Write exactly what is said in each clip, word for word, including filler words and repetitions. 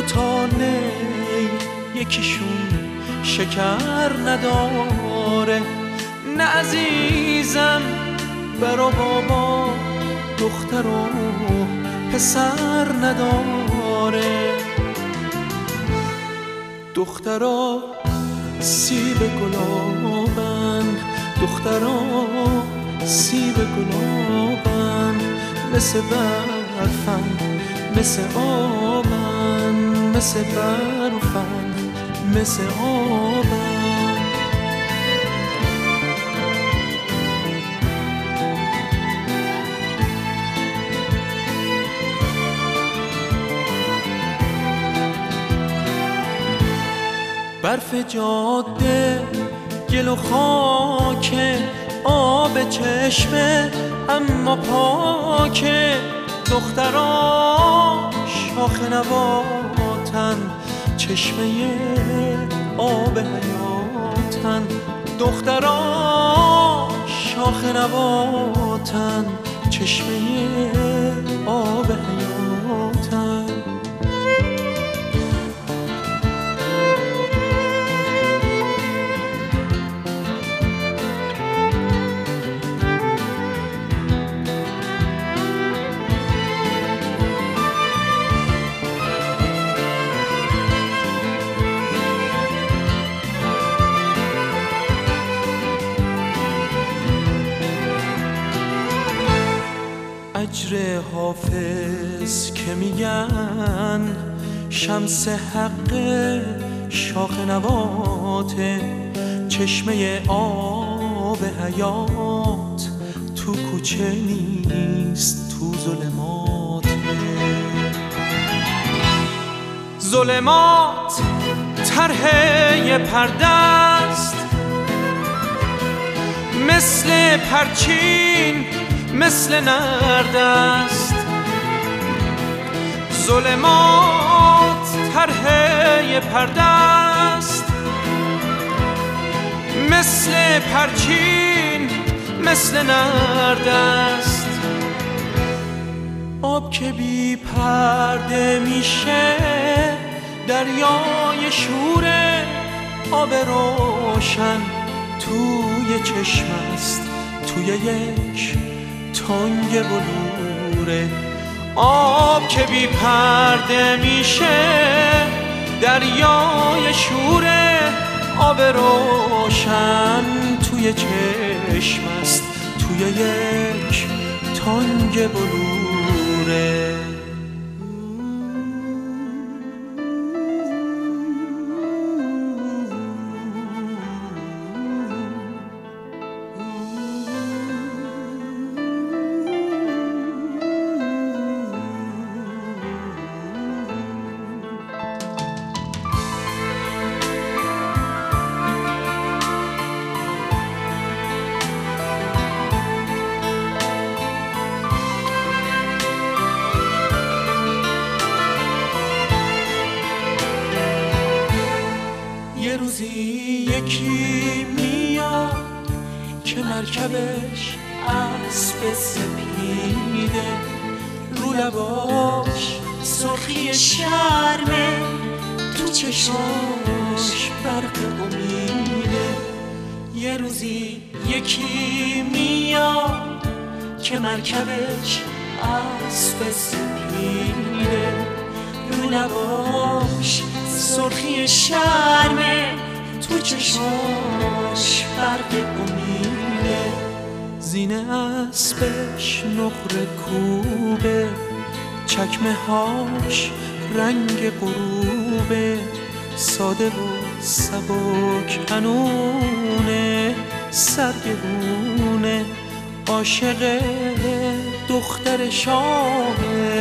دوتا نی یکیشون شکر نداره. نه عزیزم برا بابا دختر و پسر نداره. دخترا سیب گلابن، دخترا سیب گلابن، مثل برفن مثل آبن، مثل برفن مثل آبن. برف جاده گل و خاکه، آب چشمه اما پاکه. دخترا شاخ نباتن، چشمه آب حیاتن. دخترا شاخ نباتن، چشمه آب حیاتن. اجر حافظ که میگن شمس حق شاخ نباته، چشمه آب حیات تو کوچه نیست تو ظلماته. ظلمات طرح پرده است، مثل پرچین مثل نرد است. ظلمات طرح پرده است، مثل پرچین مثل نرد است. آب که بی پرده میشه دریای شوره، آب روشن توی چشم است توی یک تنگ بلوره. آب که بی پرده میشه دریای شوره، آب روشن توی چشم است توی یک تنگ بلوره. یه روزی یکی میاد که مرکبش اسب سپیده، رو لباش سرخی شرمه، تو چشماش برق امیده. یه روزی یکی میاد که مرکبش اسب سپیده، رو لباش سرخی شرمه، تو چشماش برق امیده. زینه اسبش نقره کوبه، چکمه هاش رنگ غروبه، ساده و سبک هنونه، سرگرونه. عاشق دختر شاه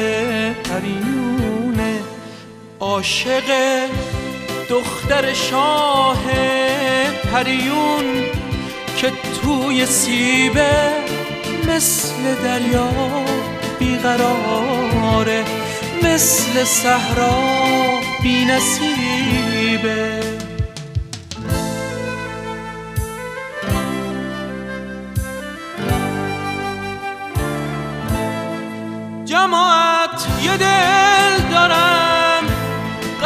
پریونه، عاشق دختر شاه پریون که توی سیبه مثل دریا بیقراره، مثل صحرا بی نصیبه. جماعت یه دل دارم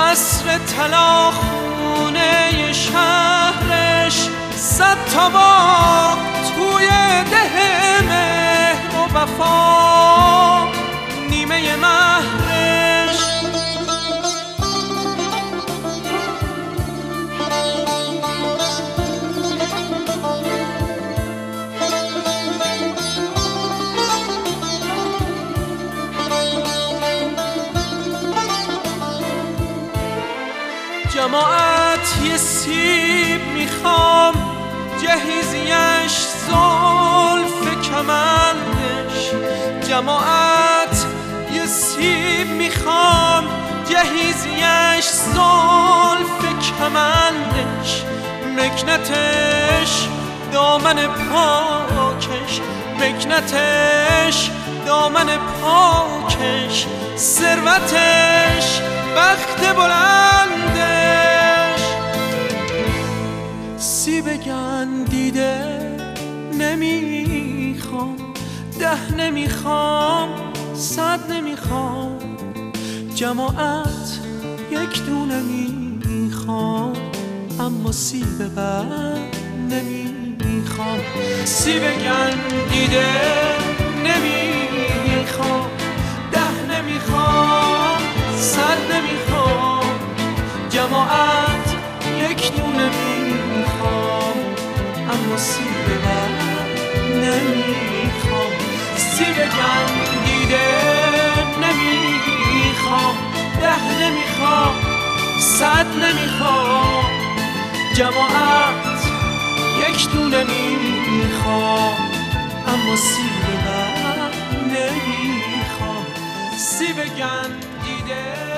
مثل طلا خونه شهرش صد تا باغ توی ده مهر و وفا نیمه مهرش. جماعت یه سیب میخوام جهیزیش زلف کمندش. جماعت یه سیب میخوام جهیزیش زلف کمندش. مکنتش دامن پاکش، مکنتش دامن پاکش، ثروتش بخت بلندش. سیب گندیده نمیخوام، ده نمیخوام، صد نمیخوام. جماعت یک دونه میخوام، اما سیب بد نمیخوام. سیب گندیده نمیخوام، ده نمیخوام، صد نمیخوام. جماعت یک دونه میخوام، اما سیب بد نمیخوام. سیب گندیده نمیخوام، ده نمیخوام، صد نمیخوام. جماعت یک دونه میخوام، اما سیب بد نمیخوام. سیب گندیده